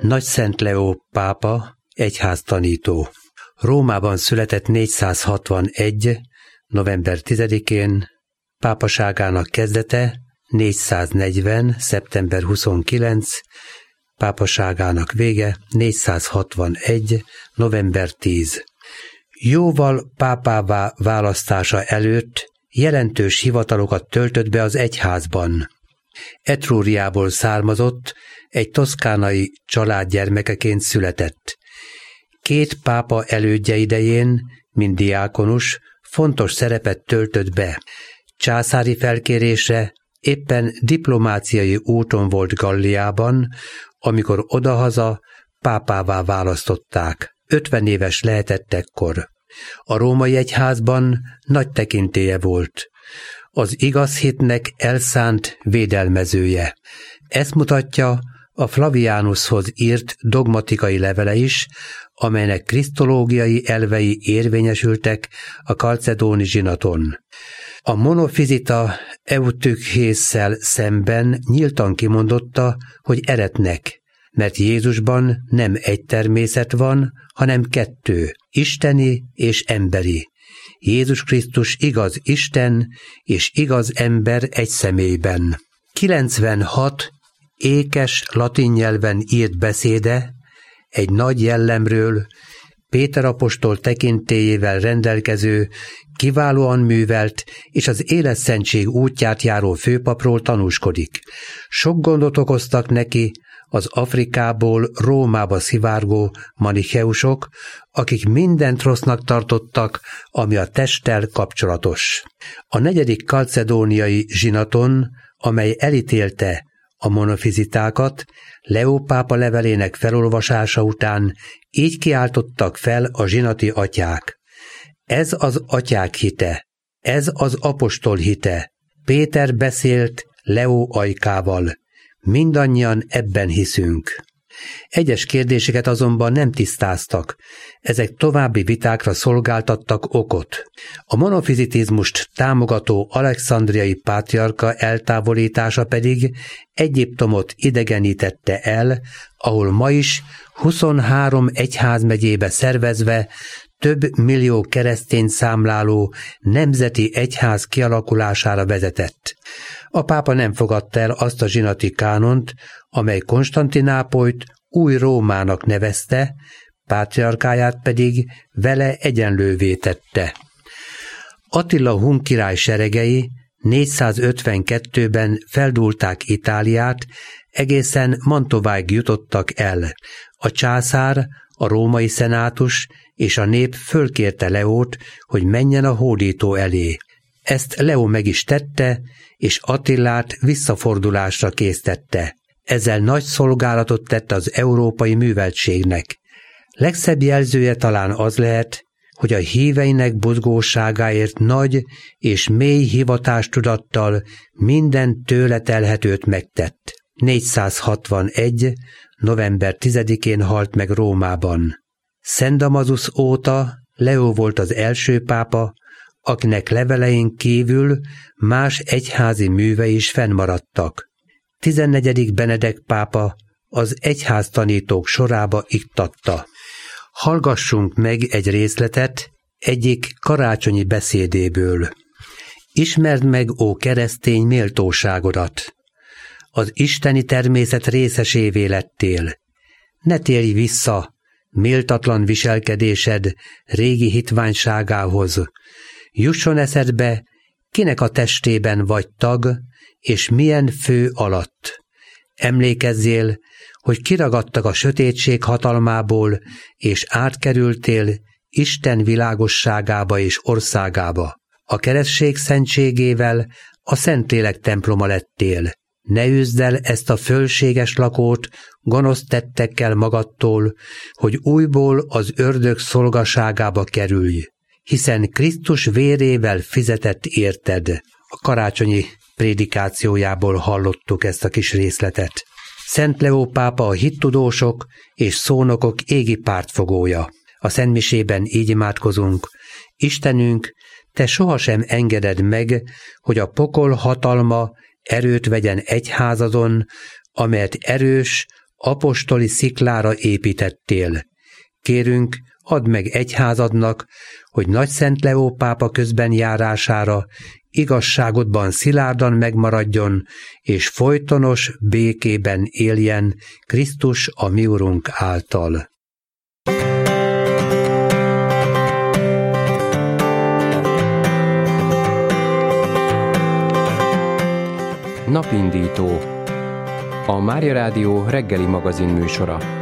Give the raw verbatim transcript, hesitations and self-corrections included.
Nagyszent Leó pápa, egyháztanító. Rómában született négyszázhatvanegy. november tizedikén, pápaságának kezdete négyszáznegyven. szeptember huszonkilenc. Pápaságának vége négyszázhatvanegy. november tíz. Jóval pápává választása előtt jelentős hivatalokat töltött be az egyházban. Etrúriából származott, egy toszkánai család gyermekeként született. Két pápa elődje idején, mint diákonus, fontos szerepet töltött be. Császári felkérésre éppen diplomáciai úton volt Galliában, amikor odahaza pápává választották. ötven éves lehetett ekkor. A római egyházban nagy tekintélye volt. Az igaz hitnek elszánt védelmezője. Ezt mutatja a Flavianushoz írt dogmatikai levele is, amelynek krisztológiai elvei érvényesültek a kalcedóni zsinaton. A monofizita Eutykhésszel szemben nyíltan kimondotta, hogy eretnek, mert Jézusban nem egy természet van, hanem kettő, isteni és emberi. Jézus Krisztus igaz Isten és igaz ember egy személyben. kilencvenhat ékes latin nyelven írt beszéde egy nagy jellemről, Péter apostol tekintélyével rendelkező, kiválóan művelt és az életszentség útját járó főpapról tanúskodik. Sok gondot okoztak neki az Afrikából Rómába szivárgó manicheusok, akik mindent rossznak tartottak, ami a testtel kapcsolatos. A negyedik kalcedóniai zsinaton, amely elítélte a monofizitákat, Leó pápa levelének felolvasása után így kiáltottak fel a zsinati atyák. Ez az atyák hite, ez az apostol hite. Péter beszélt Leó ajkával. Mindannyian ebben hiszünk. Egyes kérdéseket azonban nem tisztáztak, ezek további vitákra szolgáltattak okot. A monofizitizmust támogató alexandriai pátriarka eltávolítása pedig Egyiptomot idegenítette el, ahol ma is huszonhárom egyházmegyébe szervezve több millió keresztény számláló nemzeti egyház kialakulására vezetett. A pápa nem fogadta el azt a zsinati kánont, amely Konstantinápolyt új Rómának nevezte, pátriarkáját pedig vele egyenlővé tette. Attila hun király seregei négyszázötvenkettőben feldúlták Itáliát, egészen Mantováig jutottak el. A császár, a római szenátus és a nép fölkérte Leót, hogy menjen a hódító elé. Ezt Leó meg is tette, és Attilát visszafordulásra késztette. Ezzel nagy szolgálatot tett az európai műveltségnek. Legszebb jelzője talán az lehet, hogy a híveinek buzgóságáért nagy és mély hivatástudattal minden tőle telhetőt megtett. négyszázhatvanegy. november tizedikén halt meg Rómában. Szent Damasus óta Leó volt az első pápa, akinek levelein kívül más egyházi művei is fennmaradtak. tizennegyedik Benedek pápa az egyháztanítók sorába iktatta. Hallgassunk meg egy részletet egyik karácsonyi beszédéből. Ismerd meg, ó keresztény, méltóságodat! Az isteni természet részesévé lettél. Ne térj vissza méltatlan viselkedésed régi hitványságához. Jusson eszedbe, kinek a testében vagy tag, és milyen fő alatt. Emlékezzél, hogy kiragadtak a sötétség hatalmából, és átkerültél Isten világosságába és országába. A keresztség szentségével a Szentlélek temploma lettél. Ne üzd el ezt a fölséges lakót gonosz tettekkel magadtól, hogy újból az ördög szolgaságába kerülj, hiszen Krisztus vérével fizetett érted. A karácsonyi prédikációjából hallottuk ezt a kis részletet. Szent Leó pápa a hittudósok és szónokok égi pártfogója. A szentmisében így imádkozunk: Istenünk, te sohasem engeded meg, hogy a pokol hatalma erőt vegyen egyházadon, amelyet erős, apostoli sziklára építettél. Kérünk, add meg egyházadnak, hogy Nagyszent Leó pápa közben járására igazságodban szilárdan megmaradjon, és folytonos békében éljen Krisztus a mi Urunk által. Napindító. A Mária Rádió reggeli magazin műsora.